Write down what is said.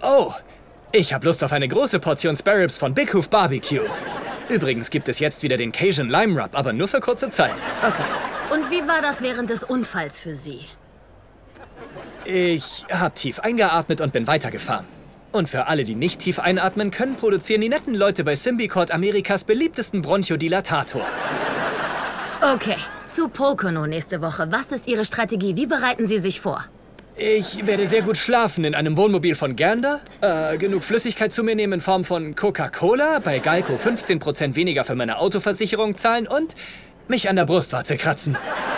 Oh, ich habe Lust auf eine große Portion Spare Ribs von Big Hoof Barbecue. Übrigens gibt es jetzt wieder den Cajun Lime Rub, aber nur für kurze Zeit. Okay. Und wie war das während des Unfalls für Sie? Ich habe tief eingeatmet und bin weitergefahren. Und für alle, die nicht tief einatmen können, produzieren die netten Leute bei Symbicort Amerikas beliebtesten Bronchodilatator. Okay, zu Pocono nächste Woche. Was ist Ihre Strategie? Wie bereiten Sie sich vor? Ich werde sehr gut schlafen in einem Wohnmobil von Gander, genug Flüssigkeit zu mir nehmen in Form von Coca-Cola, bei Galco 15% weniger für meine Autoversicherung zahlen und mich an der Brustwarze kratzen.